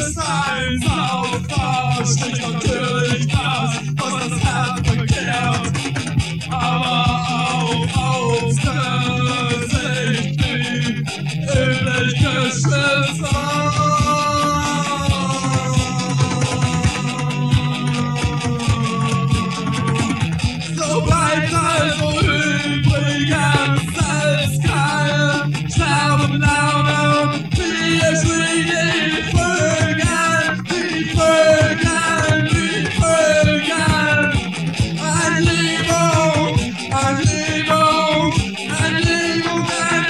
es eins auf das, steht natürlich das, was das Herz begehrt. Aber auch aufs Gesicht blieb üblich geschwitzt. So bleibt also übrigens selbst kein Sterben lernen, wie es wie die Vögel, die Vögel, die Vögel. Ein Liebung, ein Liebung, ein Liebung, ein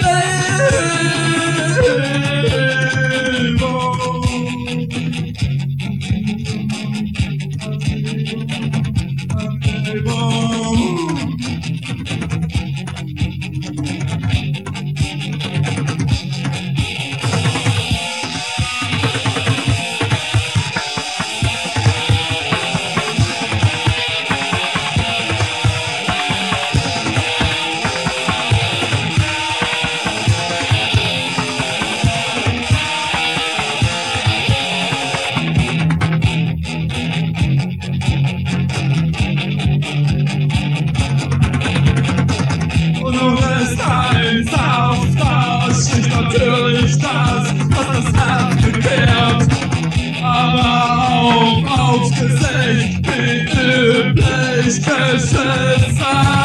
natürlich das, was das Herz begehrt, aber auch aufs Gesicht wie üblich geschissen.